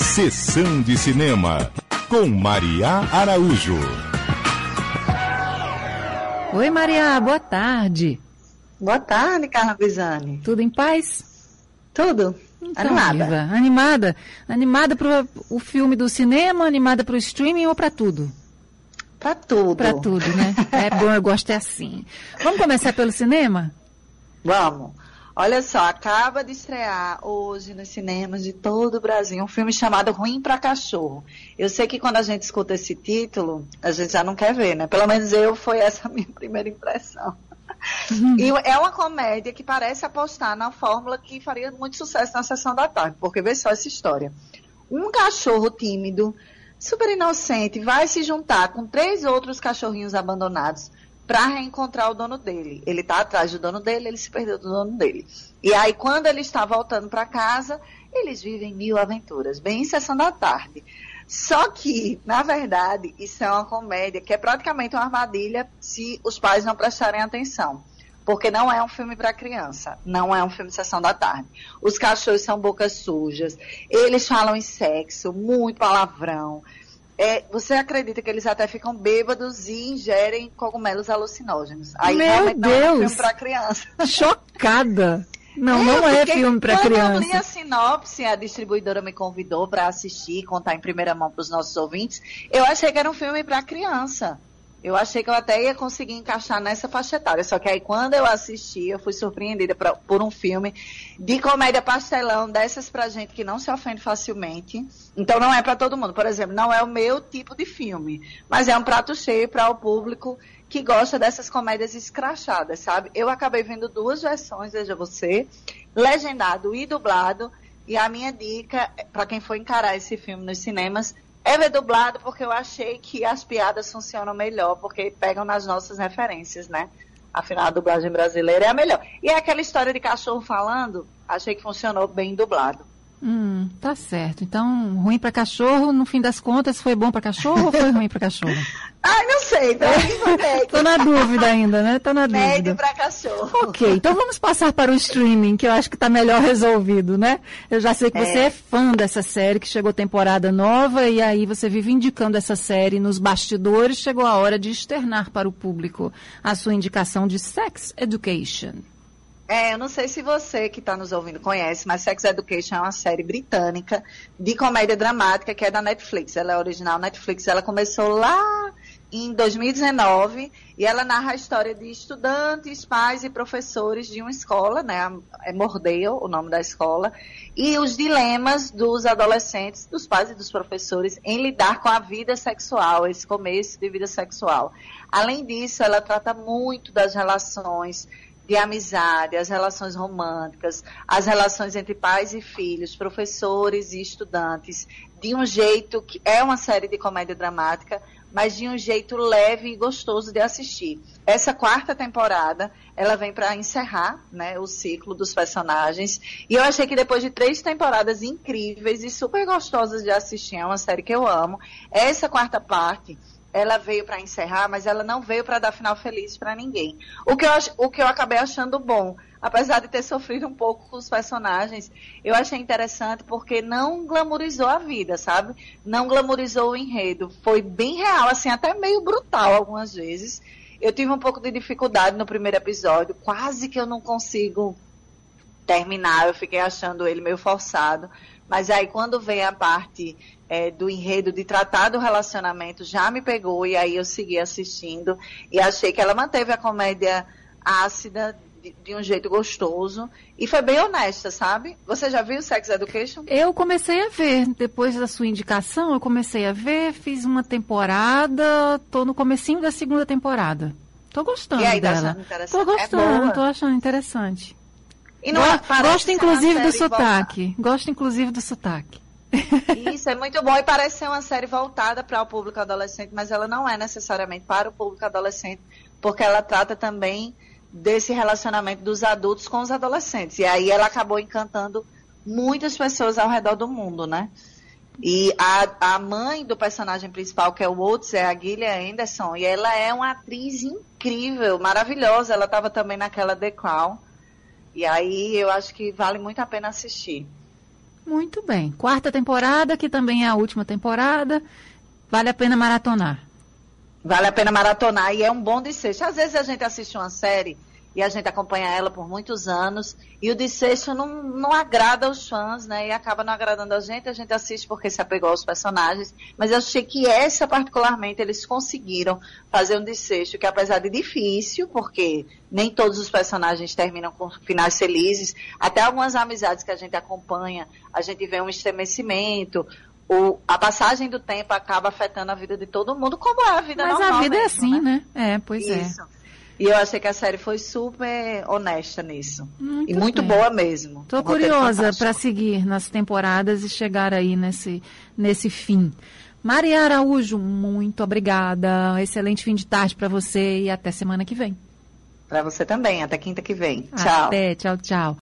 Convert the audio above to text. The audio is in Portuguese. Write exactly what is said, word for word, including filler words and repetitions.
Sessão de Cinema, com Maria Araújo. Oi, Maria, boa tarde. Boa tarde, Carla Bisani. Tudo em paz? Tudo. Então, animada. Viva. Animada? Animada para o filme do cinema, animada para o streaming ou para tudo? Para tudo. Para tudo, né? É bom, eu gosto é assim. Vamos começar pelo cinema? Vamos. Olha só, acaba de estrear hoje nos cinemas de todo o Brasil um filme chamado Ruim pra Cachorro. Eu sei que quando a gente escuta esse título, a gente já não quer ver, né? Pelo menos eu, foi essa a minha primeira impressão. Uhum. E é uma comédia que parece apostar na fórmula que faria muito sucesso na sessão da tarde, porque vê só essa história. Um cachorro tímido, super inocente, vai se juntar com três outros cachorrinhos abandonados para reencontrar o dono dele. Ele está atrás do dono dele, ele se perdeu do dono dele. E aí, quando ele está voltando para casa, eles vivem mil aventuras, bem em sessão da tarde. Só que, na verdade, isso é uma comédia que é praticamente uma armadilha se os pais não prestarem atenção. Porque não é um filme para criança, não é um filme de sessão da tarde. Os cachorros são bocas sujas, eles falam em sexo, muito palavrão. É, você acredita que eles até ficam bêbados e ingerem cogumelos alucinógenos. Aí Meu realmente Deus. não é um filme para criança. Chocada! Não, é, não é filme para criança. Quando eu li a sinopse, a distribuidora me convidou para assistir e contar em primeira mão para os nossos ouvintes, eu achei que era um filme para criança. Eu achei que eu até ia conseguir encaixar nessa faixa etária. Só que aí quando eu assisti, eu fui surpreendida pra, por um filme de comédia pastelão, dessas pra gente que não se ofende facilmente. Então não é para todo mundo. Por exemplo, não é o meu tipo de filme, mas é um prato cheio para o público que gosta dessas comédias escrachadas, sabe? Eu acabei vendo duas versões, veja você, legendado e dublado. E a minha dica, para quem for encarar esse filme nos cinemas, é ver dublado, porque eu achei que as piadas funcionam melhor, porque pegam nas nossas referências, né? Afinal, a dublagem brasileira é a melhor. E é aquela história de cachorro falando, achei que funcionou bem dublado. Hum, tá certo. Então, ruim para cachorro, no fim das contas, foi bom para cachorro ou foi ruim para cachorro? Ai, não sei, pra mim foi médio. Tô na dúvida ainda, né? Tô na dúvida. Médio para cachorro. Ok, então vamos passar para o streaming, que eu acho que tá melhor resolvido, né? Eu já sei que você é, é fã dessa série, que chegou temporada nova, e aí você vive indicando essa série nos bastidores. Chegou a hora de externar para o público a sua indicação de Sex Education. É, eu não sei se você que está nos ouvindo conhece, mas Sex Education é uma série britânica de comédia dramática que é da Netflix. Ela é original Netflix. Ela começou lá em dois mil e dezenove e ela narra a história de estudantes, pais e professores de uma escola, né? É Mordale o nome da escola, e os dilemas dos adolescentes, dos pais e dos professores em lidar com a vida sexual, esse começo de vida sexual. Além disso, ela trata muito das relações de amizade, as relações românticas, as relações entre pais e filhos, professores e estudantes, de um jeito que é uma série de comédia dramática, mas de um jeito leve e gostoso de assistir. Essa quarta temporada, ela vem para encerrar, né, o ciclo dos personagens, e eu achei que depois de três temporadas incríveis e super gostosas de assistir, é uma série que eu amo, essa quarta parte ela veio para encerrar, mas ela não veio para dar final feliz para ninguém. O que, eu, o que eu acabei achando bom, apesar de ter sofrido um pouco com os personagens, eu achei interessante porque não glamorizou a vida, sabe? Não glamorizou o enredo. Foi bem real, assim, até meio brutal algumas vezes. Eu tive um pouco de dificuldade no primeiro episódio, quase que eu não consigo terminar, eu fiquei achando ele meio forçado. Mas aí quando vem a parte é, do enredo de tratar do relacionamento, já me pegou e aí eu segui assistindo e achei que ela manteve a comédia ácida de, de um jeito gostoso e foi bem honesta, sabe? Você já viu Sex Education? Eu comecei a ver, depois da sua indicação, eu comecei a ver, fiz uma temporada, tô no comecinho da segunda temporada. Tô gostando e aí, dela. Tá tô gostando, é tô achando interessante. E não Gosto, gosto inclusive do sotaque. Voltada. Gosto inclusive do sotaque. Isso, é muito bom e parece ser uma série voltada para o público adolescente, mas ela não é necessariamente para o público adolescente, porque ela trata também desse relacionamento dos adultos com os adolescentes. E aí ela acabou encantando muitas pessoas ao redor do mundo, né? E a, a mãe do personagem principal, que é o Oates, é a Gillian Anderson, e ela é uma atriz incrível, maravilhosa. Ela estava também naquela The Crown. E aí eu acho que vale muito a pena assistir. Muito bem. Quarta temporada, que também é a última temporada. Vale a pena maratonar. Vale a pena maratonar e é um bom desfecho. Às vezes a gente assiste uma série e a gente acompanha ela por muitos anos e o desfecho não, não agrada aos fãs, né? E acaba não agradando a gente, a gente assiste porque se apegou aos personagens. Mas eu achei que essa, particularmente, eles conseguiram fazer um desfecho que, apesar de difícil, porque nem todos os personagens terminam com finais felizes, até algumas amizades que a gente acompanha, a gente vê um estremecimento. O, a passagem do tempo acaba afetando a vida de todo mundo, como é a vida Mas normal. Mas a vida mesmo, é assim, né? né? É, pois Isso. é. E eu achei que a série foi super honesta nisso. Muito e muito bem. boa mesmo. Estou Um roteiro curiosa fantástico. para seguir nas temporadas e chegar aí nesse, nesse fim. Maria Araújo, muito obrigada. Excelente fim de tarde para você e até semana que vem. Para você também. Até quinta que vem. Tchau. Até, tchau, tchau.